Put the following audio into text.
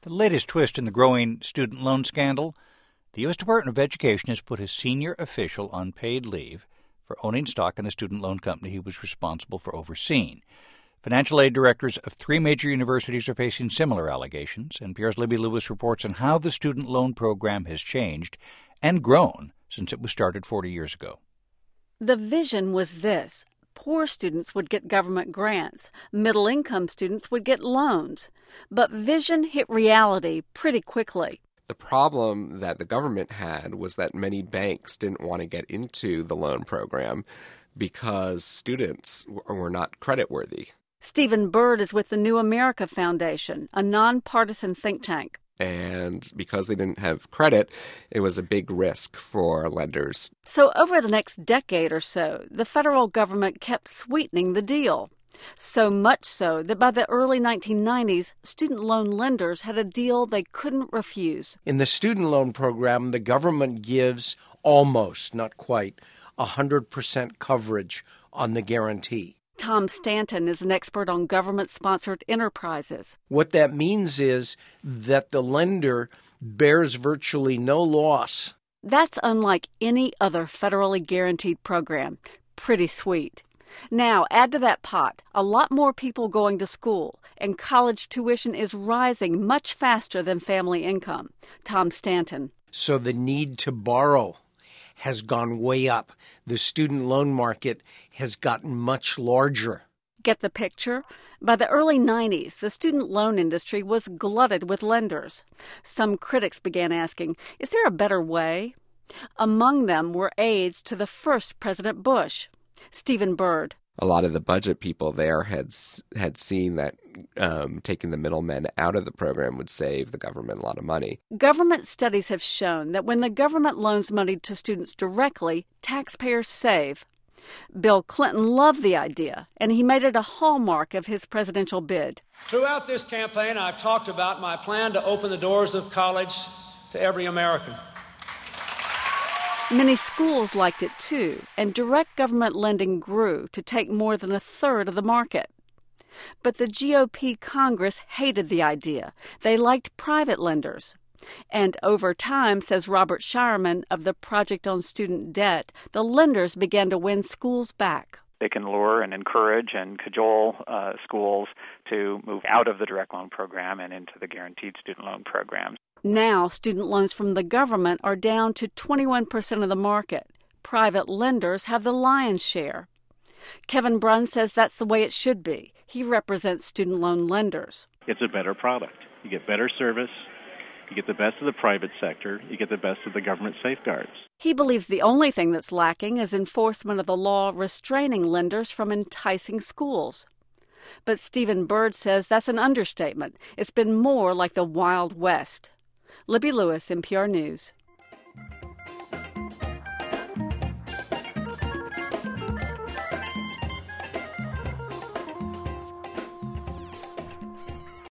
The latest twist in the growing student loan scandal, the U.S. Department of Education has put a senior official on paid leave for owning stock in a student loan company he was responsible for overseeing. Financial aid directors of 3 major universities are facing similar allegations. NPR's Libby Lewis reports on how the student loan program has changed and grown since it was started 40 years ago. The vision was this. Poor students would get government grants. Middle-income students would get loans. But vision hit reality pretty quickly. The problem that the government had was that many banks didn't want to get into the loan program because students were not creditworthy. Stephen Bird is with the New America Foundation, a nonpartisan think tank. And because they didn't have credit, it was a big risk for lenders. So over the next decade or so, the federal government kept sweetening the deal. So much so that by the early 1990s, student loan lenders had a deal they couldn't refuse. In the student loan program, the government gives almost, not quite, 100% coverage on the guarantee. Tom Stanton is an expert on government-sponsored enterprises. What that means is that the lender bears virtually no loss. That's unlike any other federally guaranteed program. Pretty sweet. Now, add to that pot a lot more people going to school, and college tuition is rising much faster than family income. Tom Stanton. So the need to borrow has gone way up. The student loan market has gotten much larger. Get the picture? By the early 90s, the student loan industry was glutted with lenders. Some critics began asking, is there a better way? Among them were aides to the first President Bush. Stephen Bird. A lot of the budget people there had seen that taking the middlemen out of the program would save the government a lot of money. Government studies have shown that when the government loans money to students directly, taxpayers save. Bill Clinton loved the idea, and he made it a hallmark of his presidential bid. Throughout this campaign, I've talked about my plan to open the doors of college to every American. Many schools liked it, too, and direct government lending grew to take more than a third of the market. But the GOP Congress hated the idea. They liked private lenders. And over time, says Robert Shireman of the Project on Student Debt, the lenders began to win schools back. They can lure and encourage and cajole schools to move out of the direct loan program and into the guaranteed student loan program. Now, student loans from the government are down to 21% of the market. Private lenders have the lion's share. Kevin Brunn says that's the way it should be. He represents student loan lenders. It's a better product. You get better service. You get the best of the private sector. You get the best of the government safeguards. He believes the only thing that's lacking is enforcement of the law restraining lenders from enticing schools. But Stephen Bird says that's an understatement. It's been more like the Wild West. Libby Lewis, NPR News.